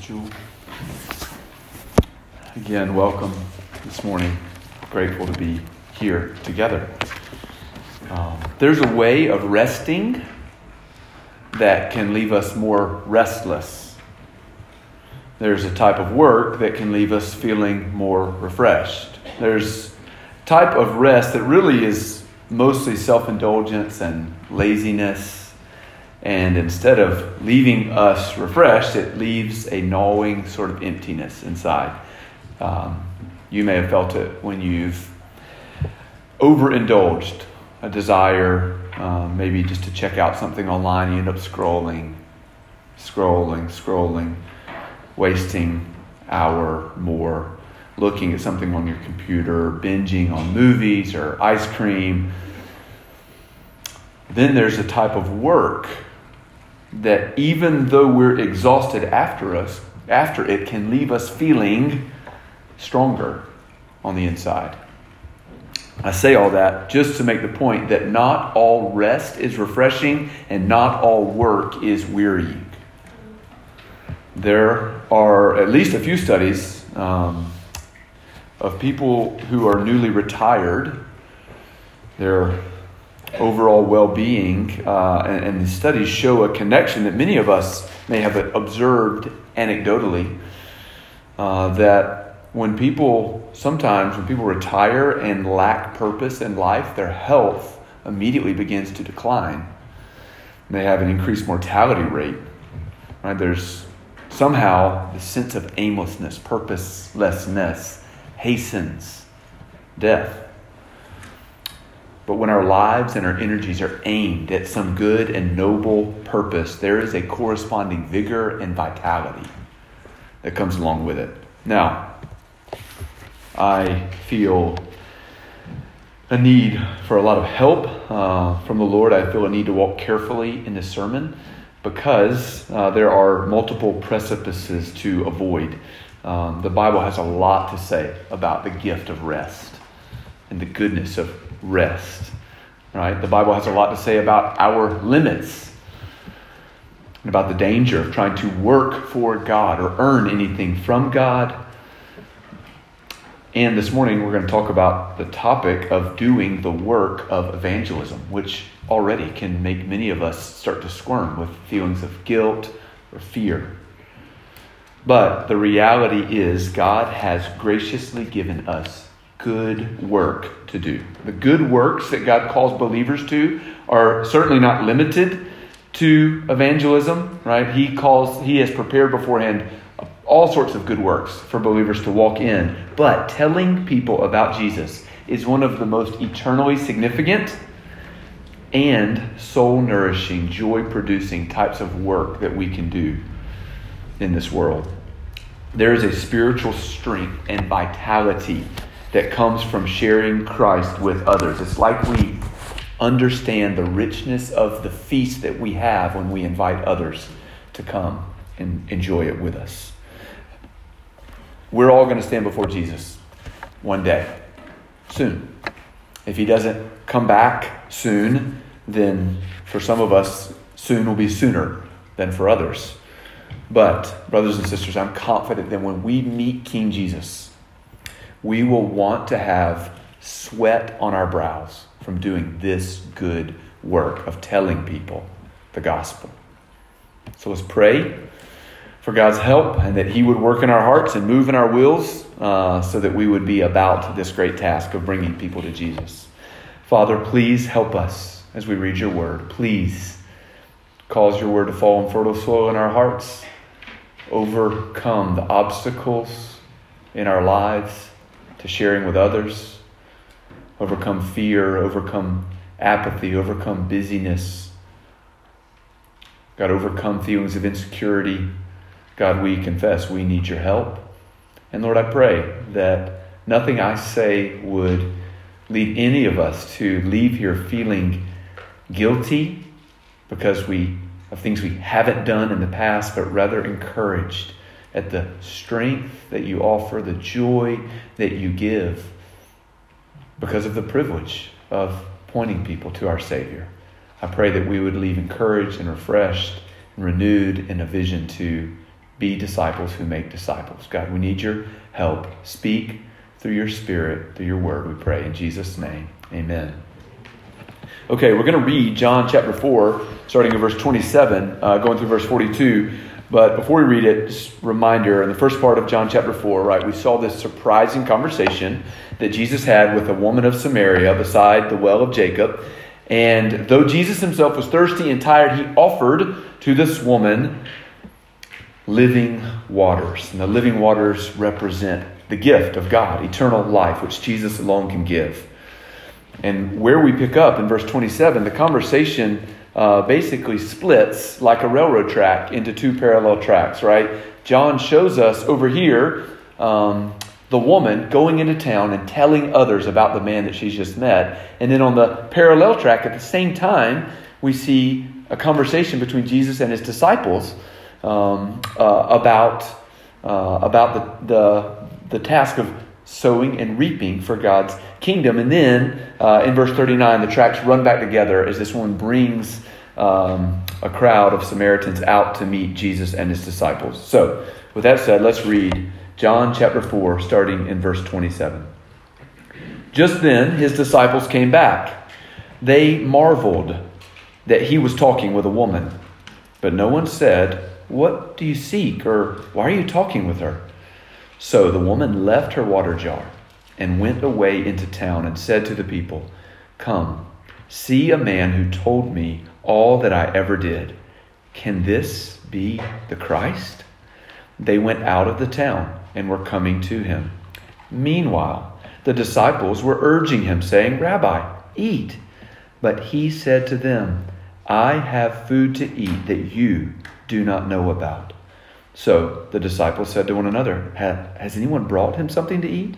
Jewel. Again, welcome this morning. Grateful to be here together. There's a way of resting that can leave us more restless. There's a type of work that can leave us feeling more refreshed. There's a type of rest that really is mostly self-indulgence and laziness. And instead of leaving us refreshed, it leaves a gnawing sort of emptiness inside. You may have felt it when you've overindulged a desire, maybe just to check out something online. You end up scrolling, wasting hour more, looking at something on your computer, binging on movies or ice cream. Then there's a type of work that even though we're exhausted after it can leave us feeling stronger on the inside. I say all that just to make the point that not all rest is refreshing and not all work is wearying. There are at least a few studies of people who are newly retired. Their overall well-being, and the studies show a connection that many of us may have observed anecdotally, that when people retire and lack purpose in life, their health immediately begins to decline. They have an increased mortality rate. Right? There's somehow the sense of aimlessness, purposelessness hastens death. But when our lives and our energies are aimed at some good and noble purpose, there is a corresponding vigor and vitality that comes along with it. Now, I feel a need for a lot of help from the Lord. I feel a need to walk carefully in this sermon because there are multiple precipices to avoid. The Bible has a lot to say about the gift of rest and the goodness of rest, right? The Bible has a lot to say about our limits and about the danger of trying to work for God or earn anything from God. And this morning we're going to talk about the topic of doing the work of evangelism, which already can make many of us start to squirm with feelings of guilt or fear. But the reality is God has graciously given us good work to do. The good works that God calls believers to are certainly not limited to evangelism, right? He has prepared beforehand all sorts of good works for believers to walk in. But telling people about Jesus is one of the most eternally significant and soul-nourishing, joy-producing types of work that we can do in this world. There is a spiritual strength and vitality that comes from sharing Christ with others. It's like we understand the richness of the feast that we have when we invite others to come and enjoy it with us. We're all going to stand before Jesus one day, soon. If he doesn't come back soon, then for some of us, soon will be sooner than for others. But, brothers and sisters, I'm confident that when we meet King Jesus, we will want to have sweat on our brows from doing this good work of telling people the gospel. So let's pray for God's help and that he would work in our hearts and move in our wills so that we would be about this great task of bringing people to Jesus. Father, please help us as we read your word. Please cause your word to fall on fertile soil in our hearts. Overcome the obstacles in our lives to sharing with others, overcome fear, overcome apathy, overcome busyness. God, overcome feelings of insecurity. God, we confess we need your help. And Lord, I pray that nothing I say would lead any of us to leave here feeling guilty because of things we haven't done in the past, but rather encouraged at the strength that you offer, the joy that you give because of the privilege of pointing people to our Savior. I pray that we would leave encouraged and refreshed and renewed in a vision to be disciples who make disciples. God, we need your help. Speak through your Spirit, through your word, we pray. In Jesus' name, amen. Okay, we're going to read John chapter 4, starting in verse 27, going through verse 42. But before we read it, just a reminder, in the first part of John chapter 4, right, we saw this surprising conversation that Jesus had with a woman of Samaria beside the well of Jacob. And though Jesus himself was thirsty and tired, he offered to this woman living waters. And the living waters represent the gift of God, eternal life, which Jesus alone can give. And where we pick up in verse 27, the conversation basically splits like a railroad track into two parallel tracks, right? John shows us over here the woman going into town and telling others about the man that she's just met. And then on the parallel track at the same time, we see a conversation between Jesus and his disciples about the task of sowing and reaping for God's kingdom. And then in verse 39, the tracks run back together as this woman brings a crowd of Samaritans out to meet Jesus and his disciples. So with that said, let's read John chapter 4, starting in verse 27. Just then his disciples came back. They marveled that he was talking with a woman. But no one said, "What do you seek?" or "Why are you talking with her?" So the woman left her water jar and went away into town and said to the people, "Come, see a man who told me all that I ever did. Can this be the Christ?" They went out of the town and were coming to him. Meanwhile, the disciples were urging him, saying, "Rabbi, eat." But he said to them, "I have food to eat that you do not know about." So the disciples said to one another, "Has anyone brought him something to eat?"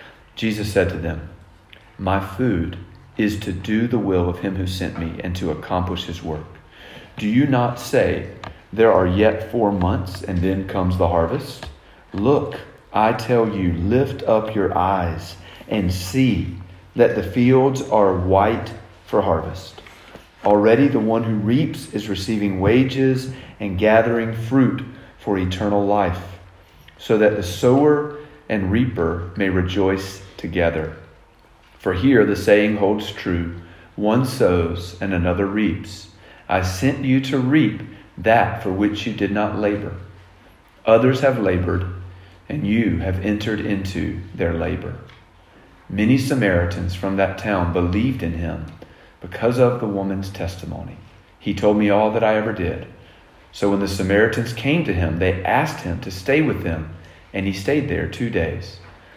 Jesus said to them, "My food is to do the will of him who sent me and to accomplish his work. Do you not say, 'There are yet 4 months and then comes the harvest'? Look, I tell you, lift up your eyes and see that the fields are white for harvest. Already the one who reaps is receiving wages and gathering fruit for eternal life, so that the sower and reaper may rejoice together. For here the saying holds true, one sows and another reaps. I sent you to reap that for which you did not labor. Others have labored, and you have entered into their labor." Many Samaritans from that town believed in him because of the woman's testimony. "He told me all that I ever did." So when the Samaritans came to him, they asked him to stay with them, and he stayed there 2 days.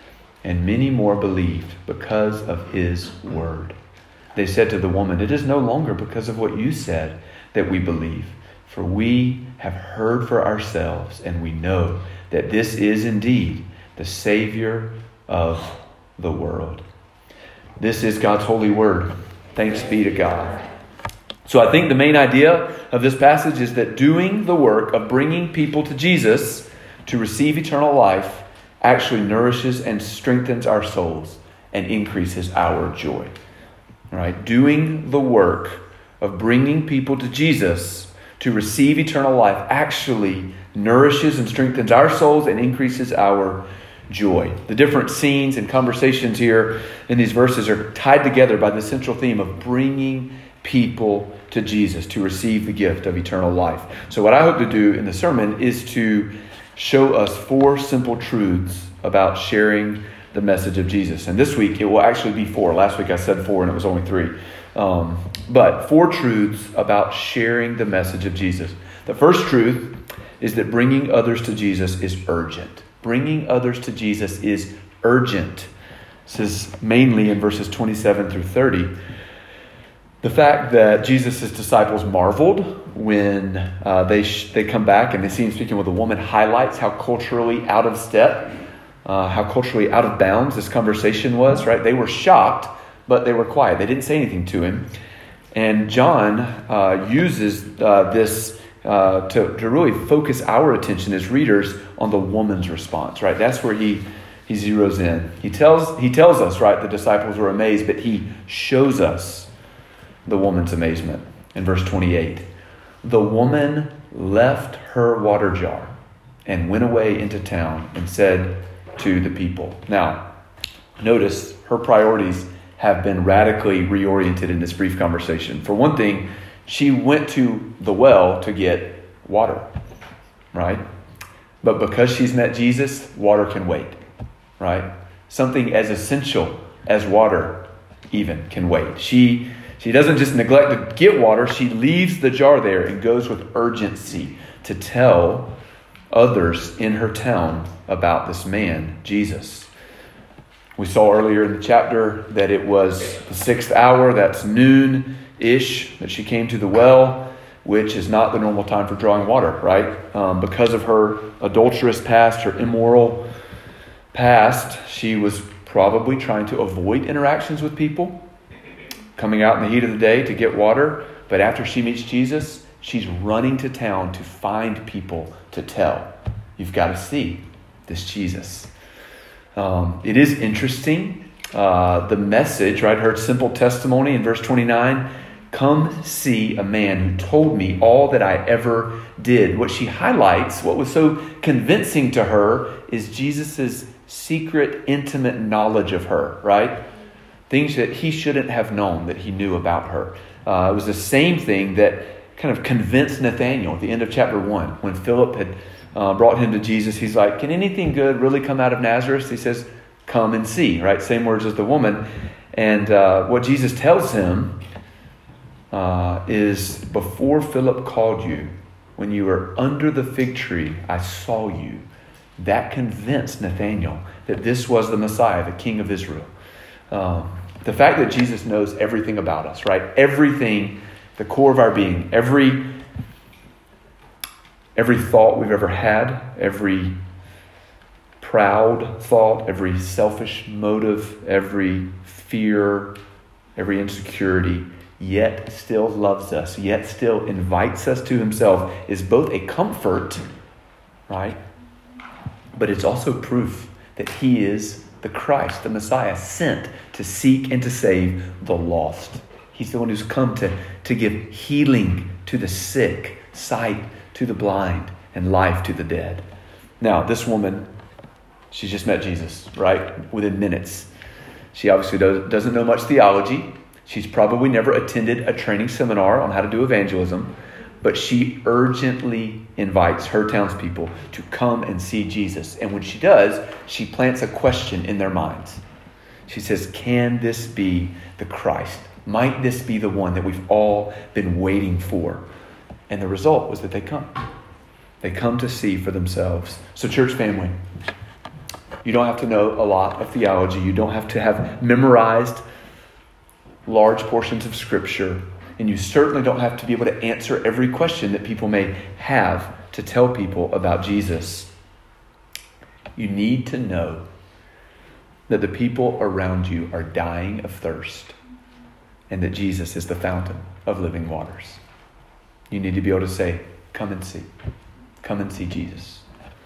And many more believed because of his word. They said to the woman, "It is no longer because of what you said that we believe, for we have heard for ourselves, and we know that this is indeed the Savior of the world." This is God's holy word. Thanks be to God. So I think the main idea of this passage is that doing the work of bringing people to Jesus to receive eternal life actually nourishes and strengthens our souls and increases our joy. Right? Doing the work of bringing people to Jesus to receive eternal life actually nourishes and strengthens our souls and increases our joy. The different scenes and conversations here in these verses are tied together by the central theme of bringing people to Jesus to receive the gift of eternal life. So what I hope to do in the sermon is to show us 4 simple truths about sharing the message of Jesus. And this week it will actually be 4. Last week I said 4 and it was only 3. But 4 truths about sharing the message of Jesus. The first truth is that bringing others to Jesus is urgent. Bringing others to Jesus is urgent. This is mainly in verses 27 through 30. The fact that Jesus' disciples marveled when they come back and they see him speaking with a woman highlights how culturally out of step, how culturally out of bounds this conversation was, right? They were shocked, but they were quiet. They didn't say anything to him. And John uses this to really focus our attention as readers on the woman's response, right? That's where he zeroes in. He tells us, right, the disciples were amazed, but he shows us the woman's amazement. In verse 28, the woman left her water jar and went away into town and said to the people. Now, notice her priorities have been radically reoriented in this brief conversation. For one thing, she went to the well to get water, right? But because she's met Jesus, water can wait, right? Something as essential as water even can wait. She doesn't just neglect to get water. She leaves the jar there and goes with urgency to tell others in her town about this man, Jesus. We saw earlier in the chapter that it was the 6th hour, that's noon-ish, that she came to the well, which is not the normal time for drawing water, right? Because of her adulterous past, her immoral past, she was probably trying to avoid interactions with people, coming out in the heat of the day to get water. But after she meets Jesus, she's running to town to find people to tell. You've got to see this Jesus. It is interesting. The message, right? Her simple testimony in verse 29, come see a man who told me all that I ever did. What she highlights, what was so convincing to her, is Jesus's secret, intimate knowledge of her, right? Things that he shouldn't have known that he knew about her. It was the same thing that kind of convinced Nathanael at the end of chapter 1. When Philip had brought him to Jesus, he's like, can anything good really come out of Nazareth? He says, come and see, right? Same words as the woman. And what Jesus tells him is, before Philip called you, when you were under the fig tree, I saw you. That convinced Nathanael that this was the Messiah, the King of Israel. The fact that Jesus knows everything about us, right? Everything, the core of our being, every thought we've ever had, every proud thought, every selfish motive, every fear, every insecurity, yet still loves us, yet still invites us to himself, is both a comfort, right? But it's also proof that he is the Christ, the Messiah, sent to seek and to save the lost. He's the one who's come to give healing to the sick, sight to the blind, and life to the dead. Now, this woman, she's just met Jesus, right? Within minutes. She obviously doesn't know much theology. She's probably never attended a training seminar on how to do evangelism. But she urgently invites her townspeople to come and see Jesus. And when she does, she plants a question in their minds. She says, can this be the Christ? Might this be the one that we've all been waiting for? And the result was that they come. They come to see for themselves. So church family, you don't have to know a lot of theology. You don't have to have memorized large portions of Scripture. And you certainly don't have to be able to answer every question that people may have to tell people about Jesus. You need to know that the people around you are dying of thirst and that Jesus is the fountain of living waters. You need to be able to say, come and see. Come and see Jesus.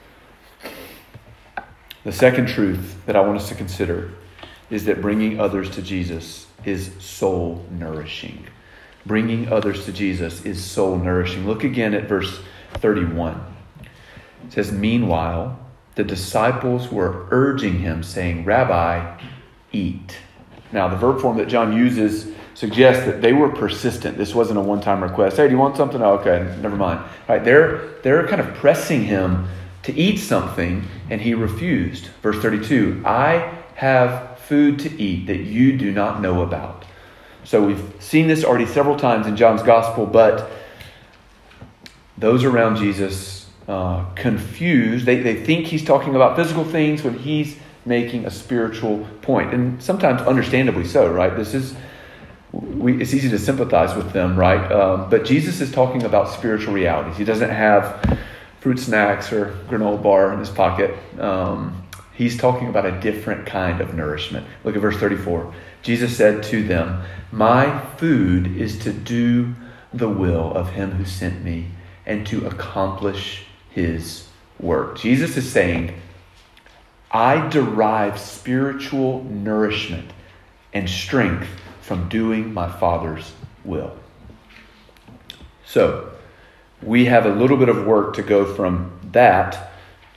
The second truth that I want us to consider is that bringing others to Jesus is soul nourishing. Bringing others to Jesus is soul nourishing. Look again at verse 31. It says, meanwhile, the disciples were urging him, saying, Rabbi, eat. Now, the verb form that John uses suggests that they were persistent. This wasn't a one-time request. Hey, do you want something? Oh, okay, never mind. Right, they're kind of pressing him to eat something, and he refused. Verse 32, I have food to eat that you do not know about. So we've seen this already several times in John's gospel, but those around Jesus confused. They think he's talking about physical things when he's making a spiritual point. And sometimes understandably so, right? It's easy to sympathize with them, right? But Jesus is talking about spiritual realities. He doesn't have fruit snacks or granola bar in his pocket. He's talking about a different kind of nourishment. Look at verse 34. Jesus said to them, my food is to do the will of him who sent me and to accomplish his work. Jesus is saying, I derive spiritual nourishment and strength from doing my Father's will. So, we have a little bit of work to go from that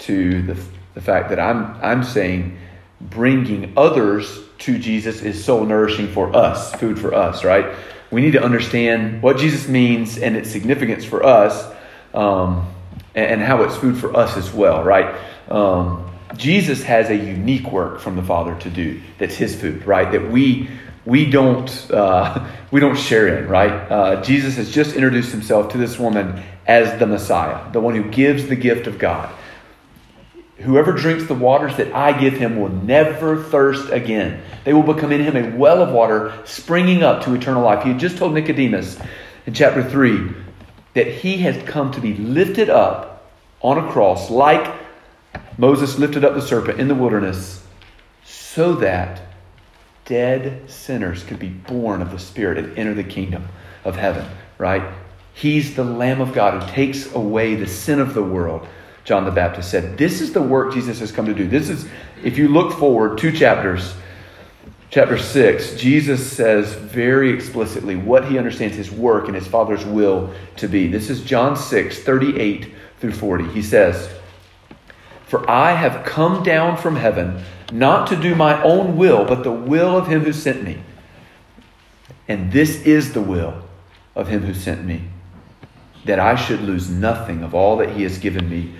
to the fact that I'm saying bringing others to Jesus is soul nourishing for us, food for us, right? We need to understand what Jesus means and its significance for us, and how it's food for us as well, right? Jesus has a unique work from the Father to do that's his food, right? That we don't share in, right? Jesus has just introduced himself to this woman as the Messiah, the one who gives the gift of God. Whoever drinks the waters that I give him will never thirst again. They will become in him a well of water springing up to eternal life. He had just told Nicodemus in chapter 3 that he has come to be lifted up on a cross like Moses lifted up the serpent in the wilderness, so that dead sinners could be born of the Spirit and enter the kingdom of heaven, right? He's the Lamb of God who takes away the sin of the world. John the Baptist said, this is the work Jesus has come to do. This is, if you look forward 2 chapters, chapter 6, Jesus says very explicitly what he understands his work and his Father's will to be. This is John 6, 38 through 40. He says, for I have come down from heaven, not to do my own will, but the will of him who sent me. And this is the will of him who sent me, that I should lose nothing of all that he has given me.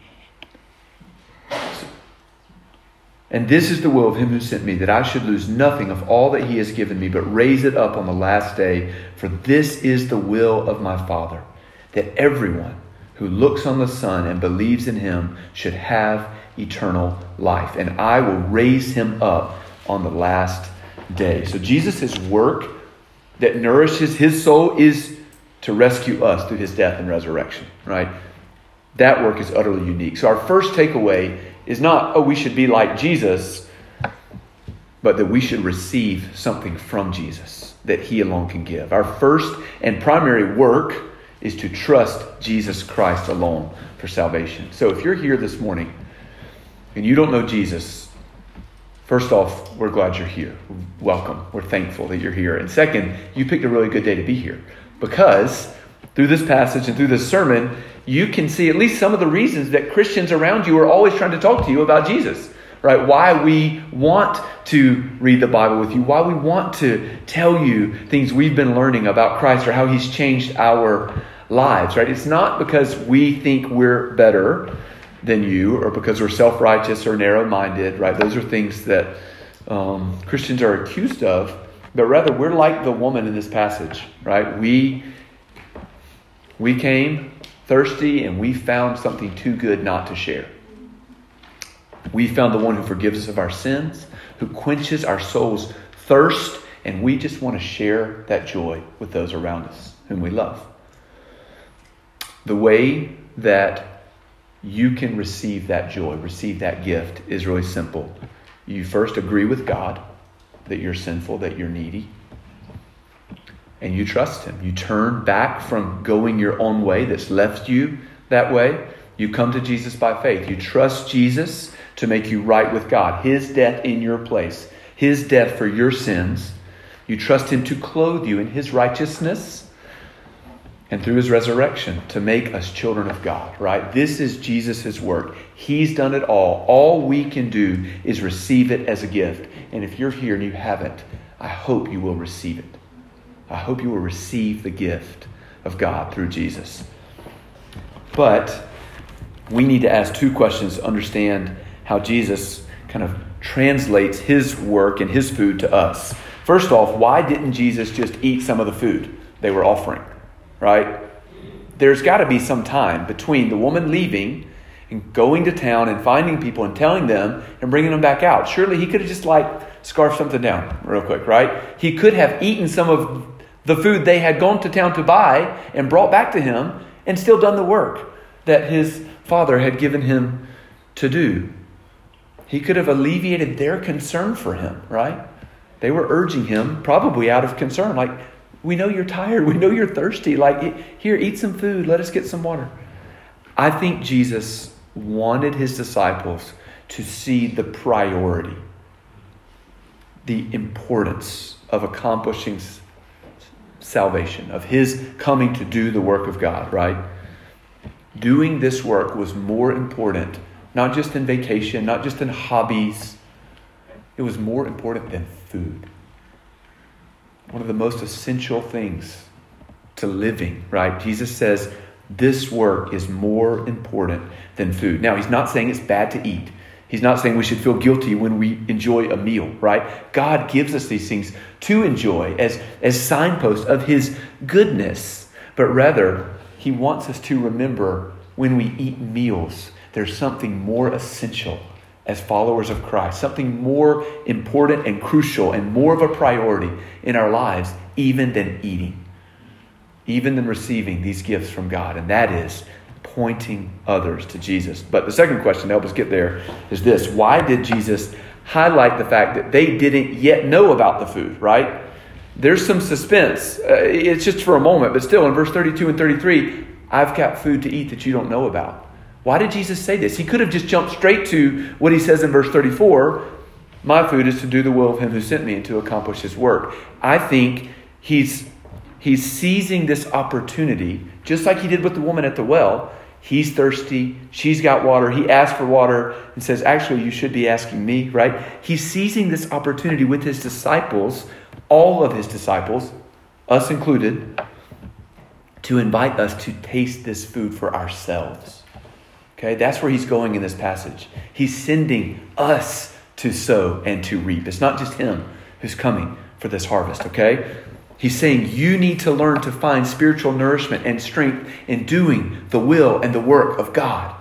And this is the will of him who sent me, that I should lose nothing of all that he has given me, but raise it up on the last day. For this is the will of my Father, that everyone who looks on the Son and believes in him should have eternal life. And I will raise him up on the last day. So Jesus' work that nourishes his soul is to rescue us through his death and resurrection, right? That work is utterly unique. So our first takeaway is not, we should be like Jesus, but that we should receive something from Jesus that he alone can give. Our first and primary work is to trust Jesus Christ alone for salvation. So if you're here this morning and you don't know Jesus, first off, we're glad you're here. Welcome. We're thankful that you're here. And second, you picked a really good day to be here, because through this passage and through this sermon, you can see at least some of the reasons that Christians around you are always trying to talk to you about Jesus, right? Why we want to read the Bible with you, why we want to tell you things we've been learning about Christ or how he's changed our lives, right? It's not because we think we're better than you or because we're self-righteous or narrow-minded, right? Those are things that Christians are accused of, but rather we're like the woman in this passage, right? We came thirsty and we found something too good not to share. We found the one who forgives us of our sins, who quenches our soul's thirst, and we just want to share that joy with those around us whom we love. The way that you can receive that joy, receive that gift, is really simple. You first agree with God that you're sinful, that you're needy, and you trust him. You turn back from going your own way that's left you that way. You come to Jesus by faith. You trust Jesus to make you right with God. His death in your place. His death for your sins. You trust him to clothe you in his righteousness and through his resurrection to make us children of God, right? This is Jesus' work. He's done it all. All we can do is receive it as a gift. And if you're here and you haven't, I hope you will receive it. I hope you will receive the gift of God through Jesus. But we need to ask 2 questions to understand how Jesus kind of translates his work and his food to us. First off, why didn't Jesus just eat some of the food they were offering, right? There's got to be some time between the woman leaving and going to town and finding people and telling them and bringing them back out. Surely he could have just scarfed something down real quick, right? He could have eaten some of the food they had gone to town to buy and brought back to him and still done the work that his Father had given him to do. He could have alleviated their concern for him, right? They were urging him, probably out of concern, like, we know you're tired. We know you're thirsty. Here, eat some food. Let us get some water. I think Jesus wanted his disciples to see the priority, the importance of accomplishing salvation, of his coming to do the work of God, right? Doing this work was more important not just in vacation, not just in hobbies. It was more important than food. One of the most essential things to living, right? Jesus says this work is more important than food. Now, he's not saying it's bad to eat. He's not saying we should feel guilty when we enjoy a meal, right? God gives us these things to enjoy as signposts of his goodness. But rather, he wants us to remember when we eat meals, there's something more essential as followers of Christ, something more important and crucial and more of a priority in our lives, even than eating, even than receiving these gifts from God. And that is pointing others to Jesus. But the second question to help us get there is this: why did Jesus highlight the fact that they didn't yet know about the food, right? There's some suspense. It's just for a moment, but still in verse 32 and 33, I've got food to eat that you don't know about. Why did Jesus say this? He could have just jumped straight to what he says in verse 34, my food is to do the will of him who sent me and to accomplish his work. I think he's seizing this opportunity, just like he did with the woman at the well. He's thirsty. She's got water. He asked for water and says, actually, you should be asking me, right? He's seizing this opportunity with his disciples, all of his disciples, us included, to invite us to taste this food for ourselves. Okay, that's where he's going in this passage. He's sending us to sow and to reap. It's not just him who's coming for this harvest, okay? He's saying you need to learn to find spiritual nourishment and strength in doing the will and the work of God.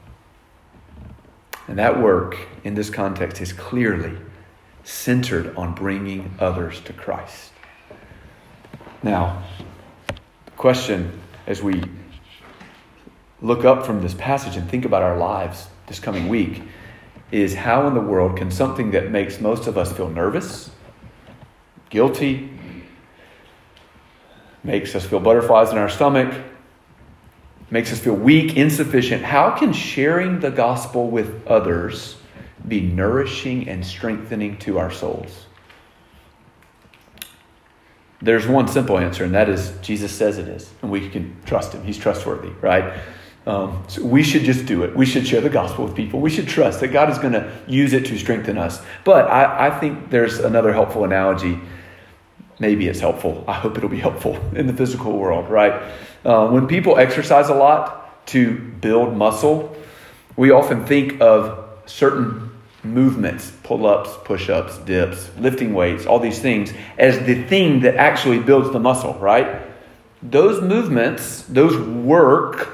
And that work in this context is clearly centered on bringing others to Christ. Now, the question as we look up from this passage and think about our lives this coming week is, how in the world can something that makes most of us feel nervous, guilty, makes us feel butterflies in our stomach, makes us feel weak, insufficient, how can sharing the gospel with others be nourishing and strengthening to our souls? There's one simple answer, and that is Jesus says it is, and we can trust him. He's trustworthy, right? So we should just do it. We should share the gospel with people. We should trust that God is going to use it to strengthen us. But I think there's another helpful analogy. Maybe it's helpful. I hope it'll be helpful in the physical world, right? When people exercise a lot to build muscle, we often think of certain movements, pull-ups, push-ups, dips, lifting weights, all these things, as the thing that actually builds the muscle, right? Those movements, those works,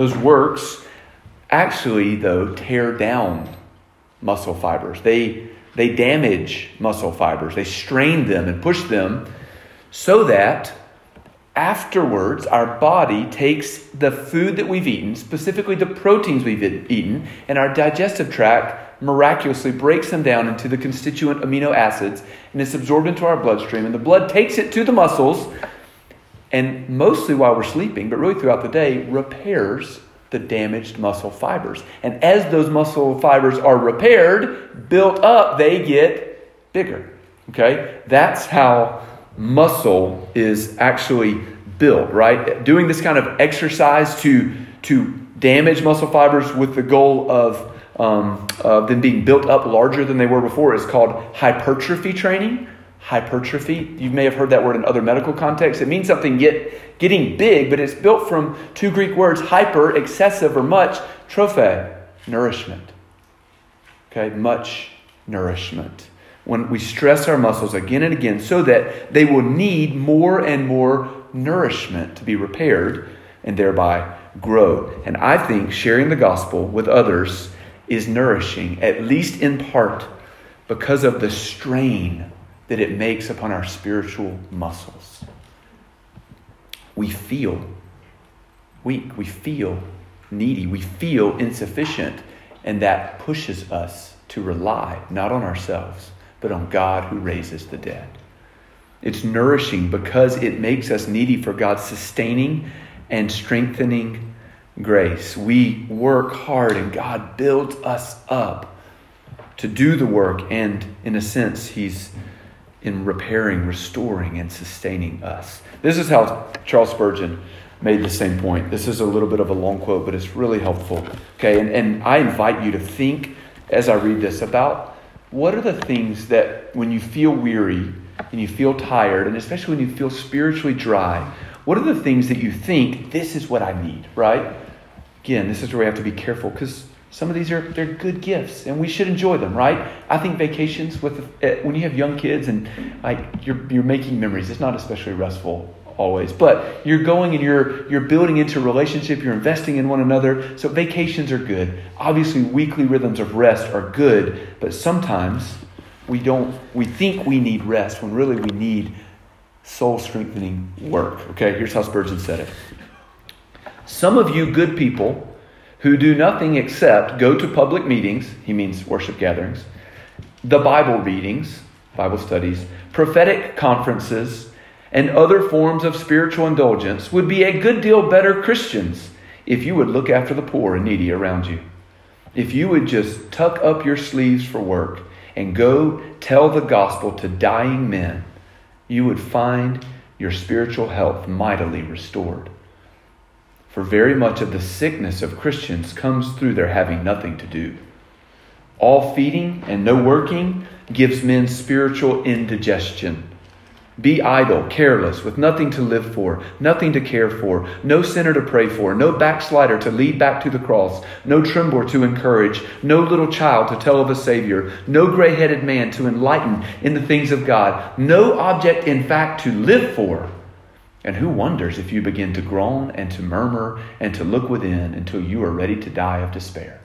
actually, though, tear down muscle fibers. They damage muscle fibers. They strain them and push them so that afterwards our body takes the food that we've eaten, specifically the proteins we've eaten, and our digestive tract miraculously breaks them down into the constituent amino acids, and it's absorbed into our bloodstream, and the blood takes it to the muscles, and mostly while we're sleeping, but really throughout the day, repairs the damaged muscle fibers. And as those muscle fibers are repaired, built up, they get bigger. Okay? That's how muscle is actually built, right? Doing this kind of exercise to damage muscle fibers with the goal of them being built up larger than they were before is called hypertrophy training. Hypertrophy, you may have heard that word in other medical contexts. It means something getting big, but it's built from two Greek words, hyper, excessive or much, trophe, nourishment. Okay, much nourishment. When we stress our muscles again and again so that they will need more and more nourishment to be repaired and thereby grow. And I think sharing the gospel with others is nourishing, at least in part, because of the strain that it makes upon our spiritual muscles. We feel weak. We feel needy. We feel insufficient. And that pushes us to rely not on ourselves, but on God who raises the dead. It's nourishing because it makes us needy for God's sustaining and strengthening grace. We work hard and God builds us up to do the work, and in a sense, He's in repairing, restoring, and sustaining us. This is how Charles Spurgeon made the same point. This is a little bit of a long quote, but it's really helpful. Okay, and I invite you to think as I read this about what are the things that when you feel weary and you feel tired, and especially when you feel spiritually dry, what are the things that you think, this is what I need, right? Again, this is where we have to be careful because some of these they're good gifts and we should enjoy them, right? I think vacations when you have young kids and like you're making memories, it's not especially restful always, but you're going and you're building into a relationship, you're investing in one another. So vacations are good. Obviously, weekly rhythms of rest are good, but sometimes we think we need rest when really we need soul strengthening work. Okay, here's how Spurgeon said it. Some of you good people who do nothing except go to public meetings, he means worship gatherings, the Bible readings, Bible studies, prophetic conferences, and other forms of spiritual indulgence would be a good deal better Christians if you would look after the poor and needy around you. If you would just tuck up your sleeves for work and go tell the gospel to dying men, you would find your spiritual health mightily restored. For very much of the sickness of Christians comes through their having nothing to do. All feeding and no working gives men spiritual indigestion. Be idle, careless, with nothing to live for, nothing to care for, no sinner to pray for, no backslider to lead back to the cross, no trembler to encourage, no little child to tell of a Savior, no gray-headed man to enlighten in the things of God, no object, in fact, to live for. And who wonders if you begin to groan and to murmur and to look within until you are ready to die of despair?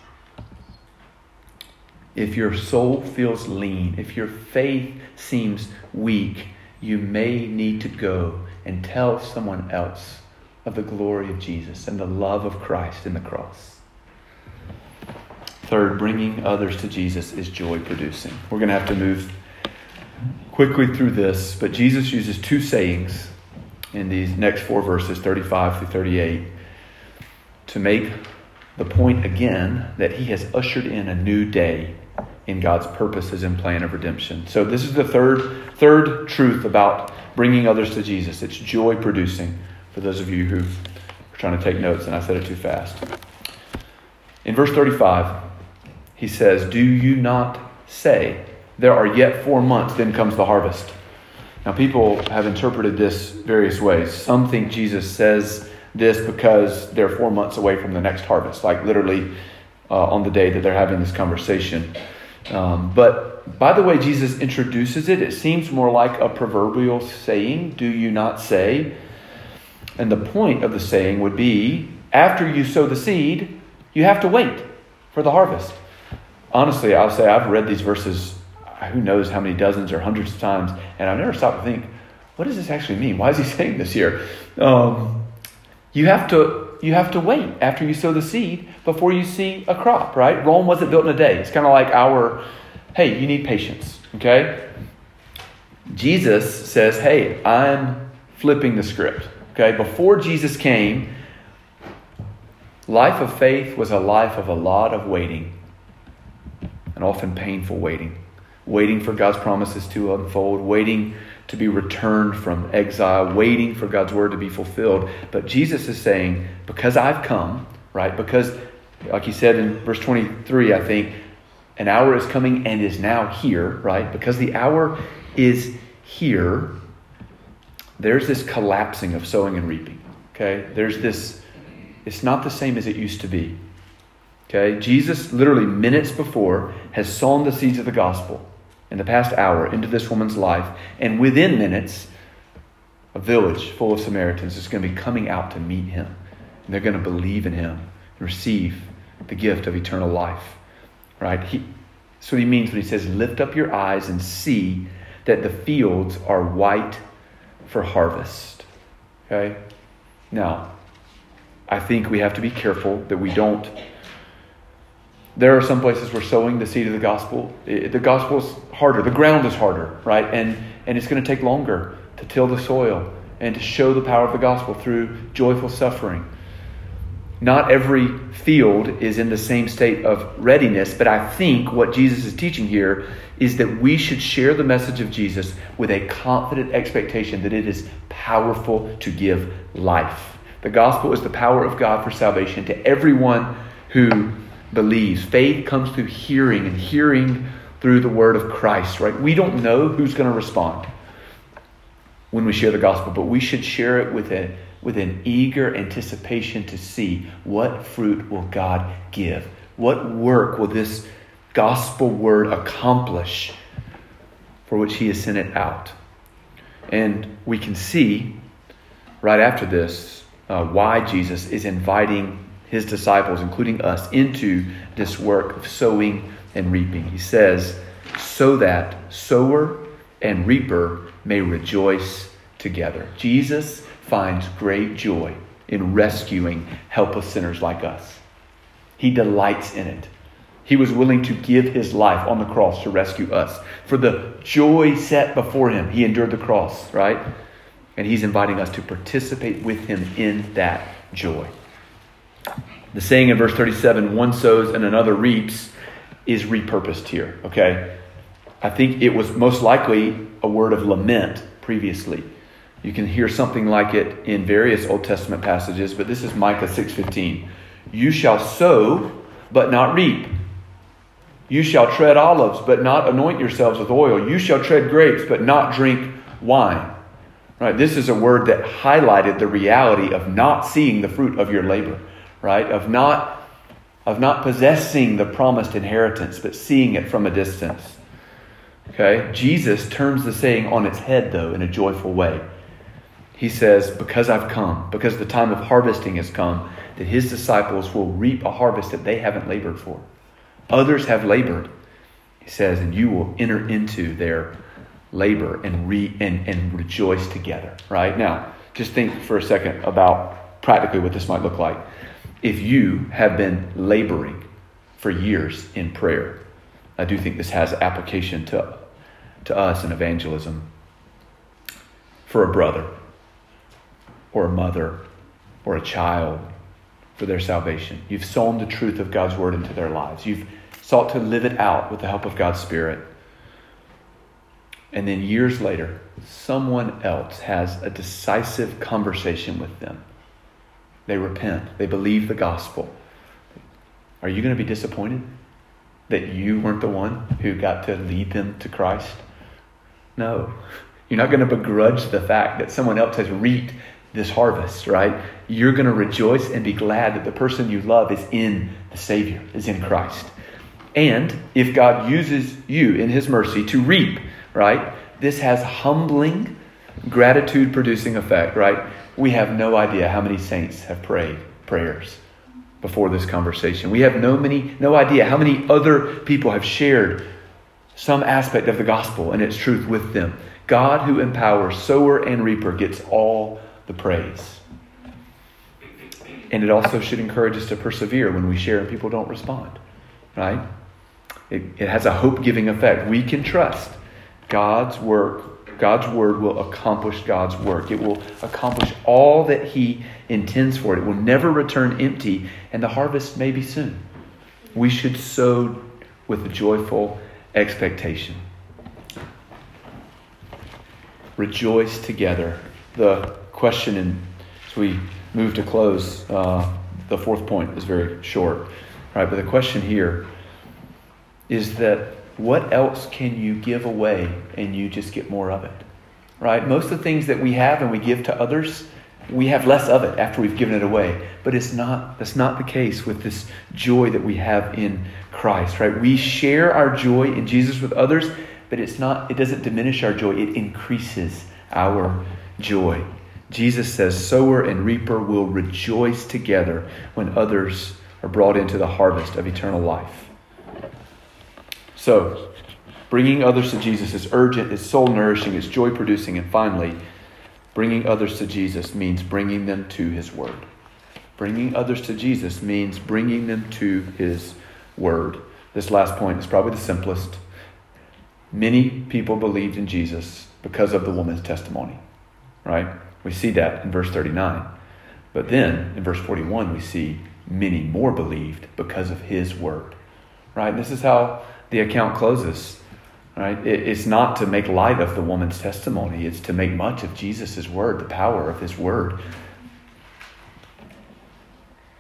If your soul feels lean, if your faith seems weak, you may need to go and tell someone else of the glory of Jesus and the love of Christ in the cross. Third, bringing others to Jesus is joy-producing. We're going to have to move quickly through this, but Jesus uses two sayings in these next 4 verses, 35 through 38, to make the point again that he has ushered in a new day in God's purposes and plan of redemption. So this is the third truth about bringing others to Jesus. It's joy-producing for those of you who are trying to take notes and I said it too fast. In verse 35, he says, "Do you not say, there are yet 4 months, then comes the harvest?" Now, people have interpreted this various ways. Some think Jesus says this because they're 4 months away from the next harvest, like literally on the day that they're having this conversation. But by the way Jesus introduces it, it seems more like a proverbial saying, "Do you not say?" And the point of the saying would be, after you sow the seed, you have to wait for the harvest. Honestly, I'll say I've read these verses who knows how many dozens or hundreds of times, and I've never stopped to think, what does this actually mean? Why is he saying this here? You have to wait after you sow the seed before you see a crop, right? Rome wasn't built in a day. It's kind of like hey, you need patience, okay? Jesus says, hey, I'm flipping the script, okay? Before Jesus came, life of faith was a life of a lot of waiting, and often painful waiting. Waiting for God's promises to unfold, waiting to be returned from exile, waiting for God's word to be fulfilled. But Jesus is saying, because I've come, right? Because, like he said in verse 23, I think, an hour is coming and is now here, right? Because the hour is here, there's this collapsing of sowing and reaping, okay? There's this, it's not the same as it used to be, okay? Jesus, literally minutes before, has sown the seeds of the gospel in the past hour into this woman's life. And within minutes, a village full of Samaritans is going to be coming out to meet him. And they're going to believe in him and receive the gift of eternal life. Right? That's what he means when he says, lift up your eyes and see that the fields are white for harvest. Okay? Now, I think we have to be careful that we don't. There are some places where sowing the seed of the gospel is harder. The ground is harder, right? And it's going to take longer to till the soil and to show the power of the gospel through joyful suffering. Not every field is in the same state of readiness, but I think what Jesus is teaching here is that we should share the message of Jesus with a confident expectation that it is powerful to give life. The gospel is the power of God for salvation to everyone who believes. Faith comes through hearing, and hearing through the word of Christ, right? We don't know who's going to respond when we share the gospel, but we should share it with an eager anticipation to see what fruit will God give. What work will this gospel word accomplish for which he has sent it out? And we can see right after this why Jesus is inviting his disciples, including us, into this work of sowing and reaping. He says, so that sower and reaper may rejoice together. Jesus finds great joy in rescuing helpless sinners like us. He delights in it. He was willing to give his life on the cross to rescue us. For the joy set before him, he endured the cross, right? And he's inviting us to participate with him in that joy. The saying in verse 37, one sows and another reaps, is repurposed here, okay? I think it was most likely a word of lament previously. You can hear something like it in various Old Testament passages, but this is Micah 6:15. You shall sow, but not reap. You shall tread olives, but not anoint yourselves with oil. You shall tread grapes, but not drink wine. Right? This is a word that highlighted the reality of not seeing the fruit of your labor, right? Of not possessing the promised inheritance, but seeing it from a distance. Okay? Jesus turns the saying on its head, though, in a joyful way. He says, because I've come, because the time of harvesting has come, that his disciples will reap a harvest that they haven't labored for. Others have labored, he says, and you will enter into their labor and rejoice together. Right? Now, just think for a second about practically what this might look like. If you have been laboring for years in prayer, I do think this has application to us in evangelism. For a brother, or a mother, or a child, for their salvation. You've sown the truth of God's word into their lives. You've sought to live it out with the help of God's Spirit. And then years later, someone else has a decisive conversation with them. They repent. They believe the gospel. Are you going to be disappointed that you weren't the one who got to lead them to Christ? No. You're not going to begrudge the fact that someone else has reaped this harvest, right? You're going to rejoice and be glad that the person you love is in the Savior, is in Christ. And if God uses you in his mercy to reap, right, this has humbling, gratitude-producing effect, right? We have no idea how many saints have prayed prayers before this conversation. We have no idea how many other people have shared some aspect of the gospel and its truth with them. God, who empowers sower and reaper, gets all the praise. And it also should encourage us to persevere when we share and people don't respond, right? It has a hope-giving effect. We can trust God's work. God's word will accomplish God's work. It will accomplish all that he intends for it. It will never return empty, and the harvest may be soon. We should sow with a joyful expectation. Rejoice together. The question, as we move to close, the fourth point is very short, right? But the question here is that what else can you give away and you just get more of it, right? Most of the things that we have and we give to others, we have less of it after we've given it away. But that's not the case with this joy that we have in Christ, right? We share our joy in Jesus with others, but it doesn't diminish our joy. It increases our joy. Jesus says, sower and reaper will rejoice together when others are brought into the harvest of eternal life. So, bringing others to Jesus is urgent, it's soul-nourishing, it's joy-producing, and finally, bringing others to Jesus means bringing them to his word. Bringing others to Jesus means bringing them to his word. This last point is probably the simplest. Many people believed in Jesus because of the woman's testimony, right? We see that in verse 39. But then, in verse 41, we see many more believed because of his word, right? And this is how the account closes, right? It's not to make light of the woman's testimony. It's to make much of Jesus' word, the power of his word.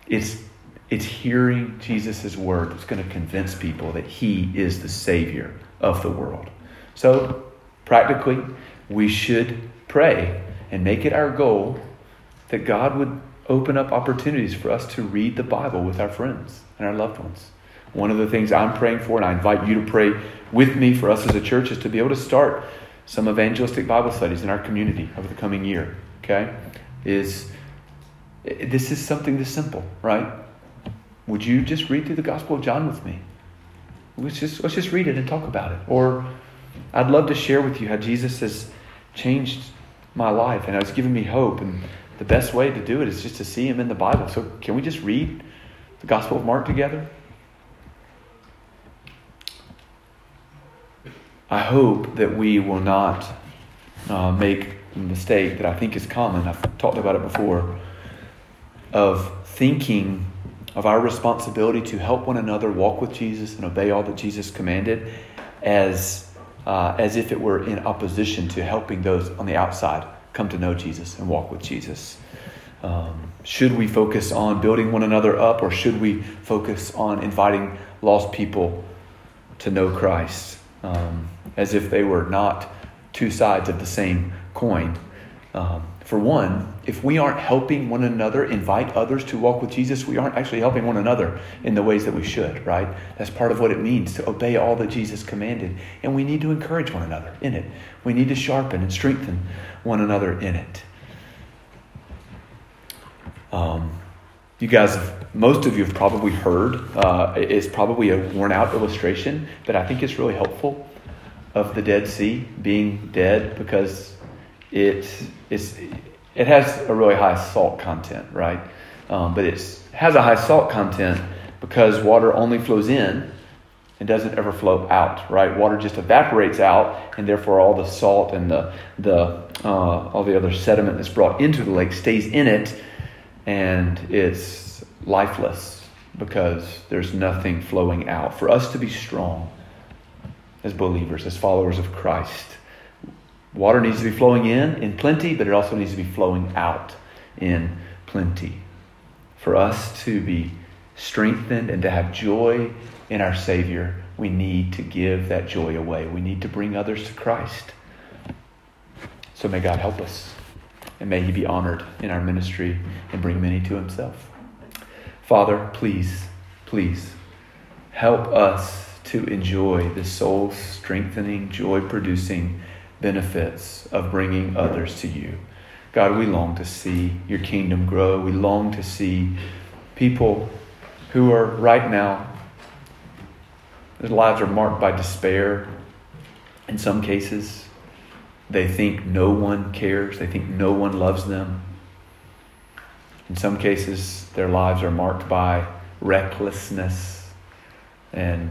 It's hearing Jesus' word that's going to convince people that he is the Savior of the world. So, practically, we should pray and make it our goal that God would open up opportunities for us to read the Bible with our friends and our loved ones. One of the things I'm praying for, and I invite you to pray with me for us as a church, is to be able to start some evangelistic Bible studies in our community over the coming year. Okay? This is something this simple, right? Would you just read through the Gospel of John with me? Let's just read it and talk about it. Or I'd love to share with you how Jesus has changed my life and has given me hope. And the best way to do it is just to see him in the Bible. So can we just read the Gospel of Mark together? I hope that we will not make the mistake that I think is common. I've talked about it before, of thinking of our responsibility to help one another walk with Jesus and obey all that Jesus commanded as if it were in opposition to helping those on the outside come to know Jesus and walk with Jesus. Should we focus on building one another up, or should we focus on inviting lost people to know Christ, as if they were not two sides of the same coin? For one, if we aren't helping one another invite others to walk with Jesus, we aren't actually helping one another in the ways that we should, right? That's part of what it means to obey all that Jesus commanded. And we need to encourage one another in it. We need to sharpen and strengthen one another in it. You guys, most of you have probably heard, it's probably a worn out illustration, but I think it's really helpful, of the Dead Sea being dead, because it has a really high salt content, right? But it has a high salt content because water only flows in and doesn't ever flow out, right? Water just evaporates out, and therefore all the salt and all the other sediment that's brought into the lake stays in it, and it's lifeless because there's nothing flowing out. For us to be strong as believers, as followers of Christ, water needs to be flowing in plenty, but it also needs to be flowing out in plenty. For us to be strengthened and to have joy in our Savior, we need to give that joy away. We need to bring others to Christ. So may God help us, and may he be honored in our ministry and bring many to himself. Father, please help us to enjoy the soul-strengthening, joy-producing benefits of bringing others to you. God, we long to see your kingdom grow. We long to see people who are right now, their lives are marked by despair. In some cases, they think no one cares. They think no one loves them. In some cases, their lives are marked by recklessness and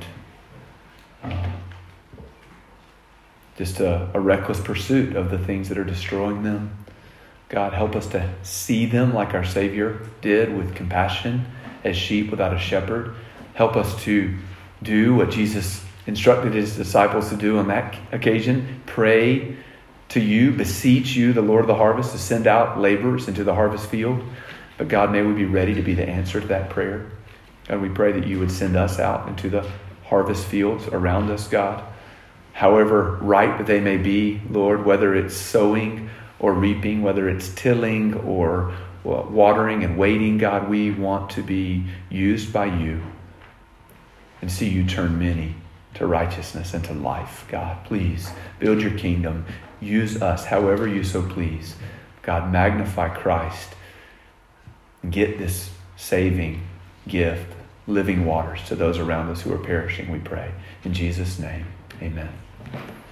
just a reckless pursuit of the things that are destroying them. God, help us to see them like our Savior did, with compassion, as sheep without a shepherd. Help us to do what Jesus instructed his disciples to do on that occasion. Pray to you, beseech you, the Lord of the harvest, to send out laborers into the harvest field. But God, may we be ready to be the answer to that prayer. God, we pray that you would send us out into the harvest fields around us, God. However ripe they may be, Lord, whether it's sowing or reaping, whether it's tilling or watering and waiting, God, we want to be used by you and see you turn many to righteousness and to life. God, please build your kingdom. Use us however you so please. God, magnify Christ. Get this saving gift, living waters, to those around us who are perishing, we pray. In Jesus' name, amen.